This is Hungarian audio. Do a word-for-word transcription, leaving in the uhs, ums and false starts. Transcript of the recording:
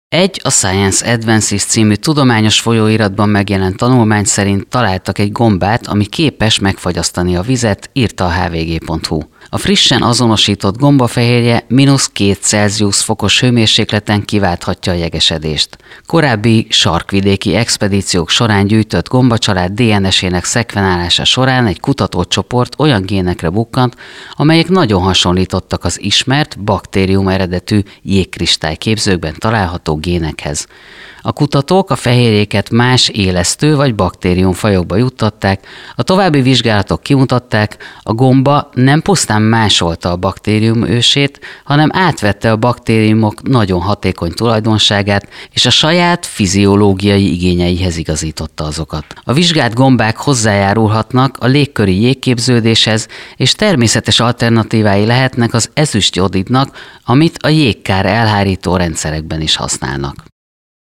Egy a Science Advances című tudományos folyóiratban megjelent tanulmány szerint találtak egy gombát, ami képes megfagyasztani a vizet, írta a há vé gé pont hú. A frissen azonosított gombafehérje mínusz két Celsius fokos hőmérsékleten kiválthatja a jegesedést. Korábbi sarkvidéki expedíciók során gyűjtött gombacsalád dé en es-ének szekvenálása során egy kutatócsoport olyan génekre bukkant, amelyek nagyon hasonlítottak az ismert, baktérium eredetű jégkristályképzőkben található génekhez. A kutatók a fehérjéket más élesztő vagy baktériumfajokba juttatták, a további vizsgálatok kimutatták, a gomba nem pusztán másolta a baktérium ősét, hanem átvette a baktériumok nagyon hatékony tulajdonságát, és a saját fiziológiai igényeihez igazította azokat. A vizsgált gombák hozzájárulhatnak a légköri jégképződéshez, és természetes alternatívái lehetnek az ezüstjodidnak, amit a jégkár elhárító rendszerekben is használnak.